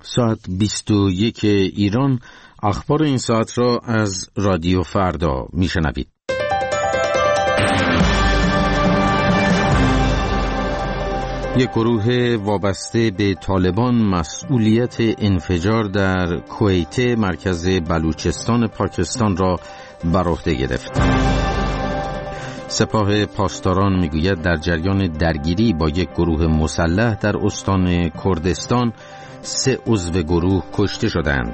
ساعت 21 ایران. اخبار این ساعت را از رادیو فردا میشنوید. یک گروه وابسته به طالبان مسئولیت انفجار در کویت مرکز بلوچستان پاکستان را بر عهده گرفت. سپاه پاسداران میگوید در جریان درگیری با یک گروه مسلح در استان کردستان 3 عضو گروه کشته شدند.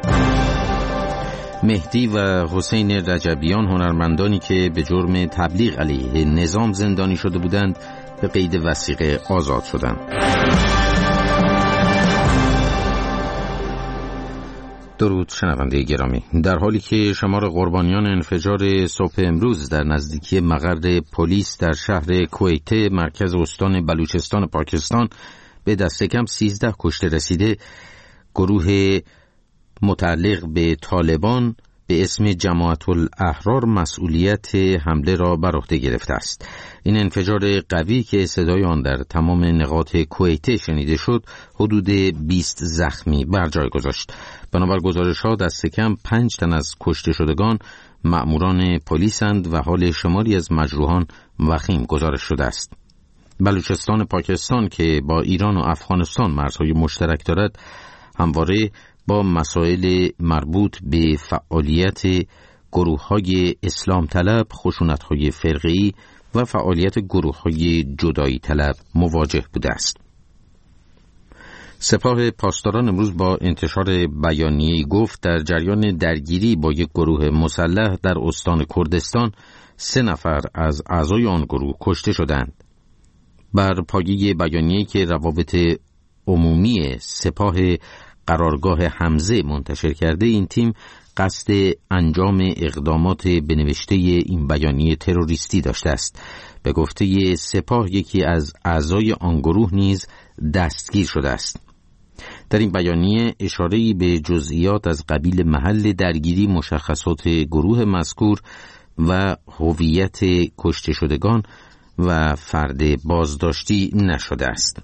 مهدی و حسین رجبیان، هنرمندانی که به جرم تبلیغ علیه نظام زندانی شده بودند، به قید وثیقه آزاد شدند. درود شنونده گرامی، در حالی که شمار قربانیان انفجار صبح امروز در نزدیکی مقر پلیس در شهر کویت مرکز استان بلوچستان پاکستان به دست کم 13 کشته رسیده، گروه متعلق به طالبان به اسم جماعت الاحرار مسئولیت حمله را بر عهده گرفته است. این انفجار قوی که صدای آن در تمام نقاط کویت شنیده شد، حدود 20 زخمی بر جای گذاشت. بنابر گزارش‌ها دست کم 5 تن از کشته شدگان مأموران پلیسند و حال شماری از مجروحان وخیم گزارش شده است. بلوچستان پاکستان که با ایران و افغانستان مرزهای مشترک دارد، همواره با مسائل مربوط به فعالیت گروه‌های اسلام طلب، خشونت‌های فرقه‌ای و فعالیت گروه‌های جدایی طلب مواجه بوده است. سپاه پاسداران امروز با انتشار بیانیه‌ای گفت در جریان درگیری با یک گروه مسلح در استان کردستان 3 نفر از اعضای آن گروه کشته شدند. بر پایه بیانیه‌ای که روابط عمومی سپاه قرارگاه حمزه منتشر کرده، این تیم قصد انجام اقدامات به نوشته این بیانیه تروریستی داشته است. به گفته سپاه یکی از اعضای آن گروه نیز دستگیر شده است. در این بیانیه اشاره‌ای به جزئیات از قبیل محل درگیری، مشخصات گروه مذکور و هویت کشته شدگان و فرد بازداشتی نشده است.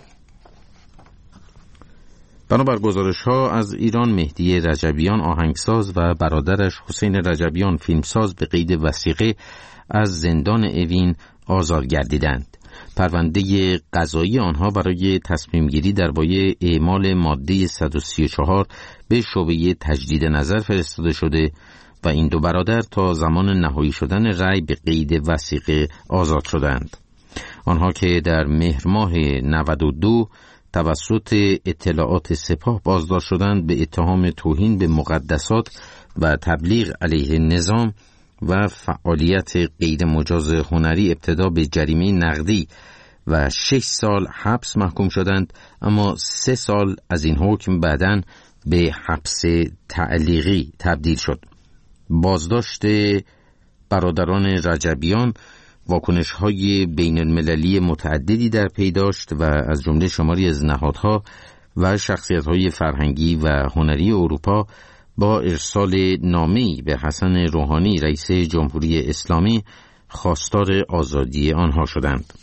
بنابر گزارش‌ها از ایران، مهدی رجبیان آهنگساز و برادرش حسین رجبیان فیلمساز به قید وثیقه از زندان اوین آزاد گردیدند. پرونده قضایی آنها برای تصمیم گیری درباره اعمال ماده 134 به شعبه تجدید نظر فرستاده شده و این 2 برادر تا زمان نهایی شدن رأی به قید وثیقه آزاد شدند. آنها که در مهر ماه 92 توسط اطلاعات سپاه بازداشت شدند، به اتهام توهین به مقدسات و تبلیغ علیه نظام و فعالیت غیر مجاز هنری ابتدا به جریمه نقدی و 6 سال حبس محکوم شدند، اما 3 سال از این حکم بعداً به حبس تعلیقی تبدیل شد. بازداشت برادران رجبیان واکنش‌های بین المللی متعددی در پی داشت و از جمله شماری از نهادها و شخصیت‌های فرهنگی و هنری اروپا با ارسال نامه‌ای به حسن روحانی رئیس جمهوری اسلامی خواستار آزادی آنها شدند.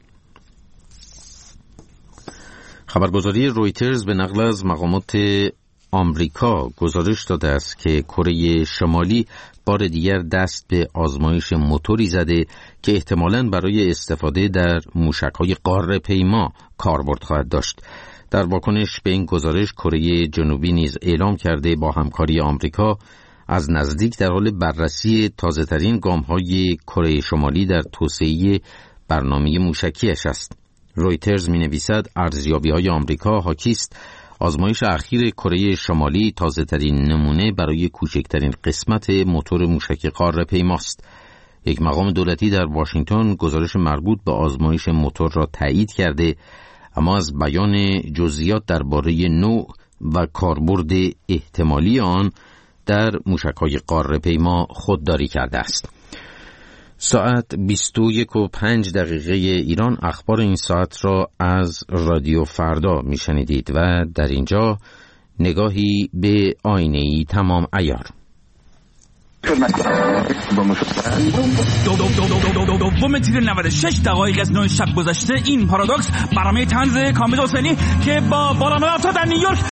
خبرگزاری رویترز به نقل از مقامات آمریکا گزارش داده است که کره شمالی بار دیگر دست به آزمایش موتوری زده که احتمالاً برای استفاده در موشک‌های قاره پیما کاربرد خواهد داشت. در واکنش به این گزارش، کره جنوبی نیز اعلام کرده با همکاری آمریکا از نزدیک در حال بررسی تازه‌ترین گام‌های کره شمالی در توسعه برنامه موشکیش است. رویترز می‌نویسد ارزیابی‌های آمریکا حاکی است آزمایش اخیر کره شمالی تازه‌ترین نمونه برای کوچکترین قسمت موتور موشک قاره پیماست. یک مقام دولتی در واشنگتن گزارش مربوط به آزمایش موتور را تایید کرده، اما از بیان جزئیات درباره نوع و کاربرد احتمالی آن در موشک‌های قاره پیما خودداری کرده است. ساعت 21:05 ایران. اخبار این ساعت را از رادیو فردا میشنیدید و در اینجا نگاهی به آینه‌ای تمام عیار. دوم تیر 96 دقایق از 9 شب گذشته، این پارادوکس برنامه طنز کامل حسینی که با بالامدارتا در نیویورک